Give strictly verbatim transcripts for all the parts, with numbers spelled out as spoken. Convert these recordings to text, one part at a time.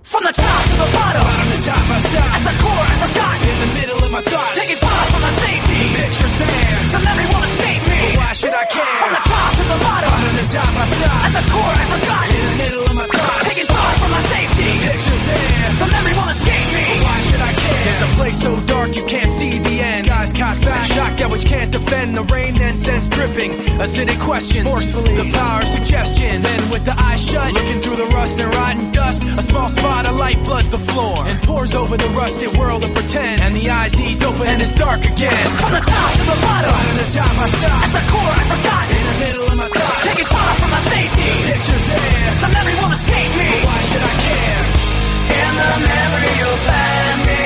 From the top to the bottom, bottom to top I stop. At the core I forgot, in the middle of my thoughts, taking far from my safety. The picture's there, the memory won't escape me. But why should I care? From the top to the bottom, bottom to top I stop. At the core I forgot, in the middle of my thoughts, taking far from my safety. The picture's there, the memory won't escape me. But why should I care? There's a place so dark you can't see the end. Skies caught back, a shotgun which can't defend. The rain then sends dripping, acidic questions, forcefully, the power of suggestion. Then with the eyes shut, looking through the rust and rotten dust, a small spot of light floods the floor and pours over the rusted world of pretend. And the eyes ease open and it's dark again. From the top to the bottom, bottom to top I stop. At the core I forgot, in the middle of my thoughts, taking far from my safety. The picture's there, the memory won't escape me. But why should I care? In the memory you'll find me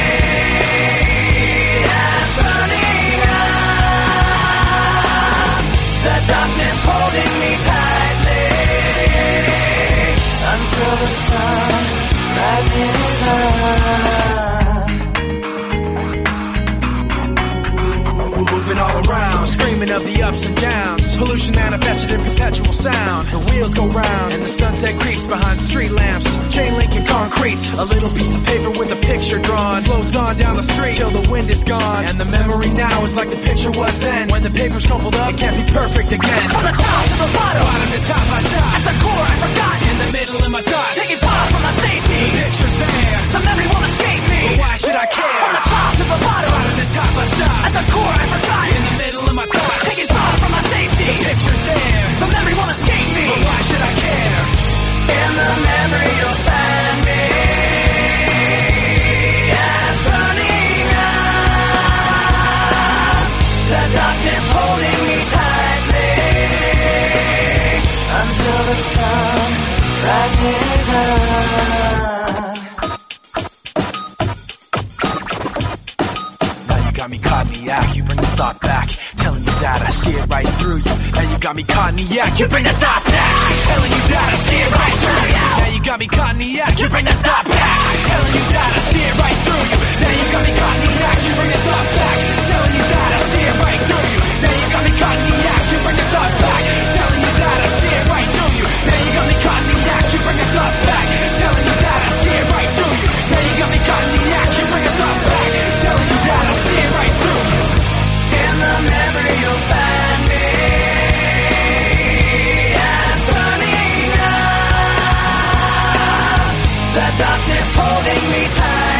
as burning up, the darkness holding me tightly until the sun rises up. Moving all around, screaming of the ups and downs. Pollution manifested in perpetual sound. The wheels go round and the sunset creeps behind street lamps. Chain link and concrete, a little piece of paper with a picture drawn, floats on down the street till the wind is gone. And the memory now is like the picture was then. When the paper's crumpled up, it can't be perfect again. From the top to the bottom, bottom to top I stop. At the core I forgot, in the middle of my thoughts, taking far from my safety. The picture's there, the memory won't escape me. But why should I care? From the top to the bottom, bottom to top I stop. At the core I forgot, in the middle of my thoughts, taking far from my safety. The picture's there, the memory won't escape me. But why should I care? In the memory you'll find me as burning up, the darkness holding me tightly until the sun rises up. Now you got me caught in the act, you bring the thought back, telling you that I see it right through you. Now you got me caught in the act, you bring the thought back, telling you that I see it right through you. Now you got me caught in the act, you bring the thought back, telling you that I see it right through you. Now you got me caught in the act, you bring the thought back, telling you that I see it right through you. Now you got me caught in the act, you bring the thought back, telling you that I see it right through you. Now you got me caught in the act, you bring the thought back, telling you that I see it right through you. Now you got me caught in the act, you bring the thought back, telling you that I see it right through you. In the memory you'll find me as burning up, the darkness holding me tight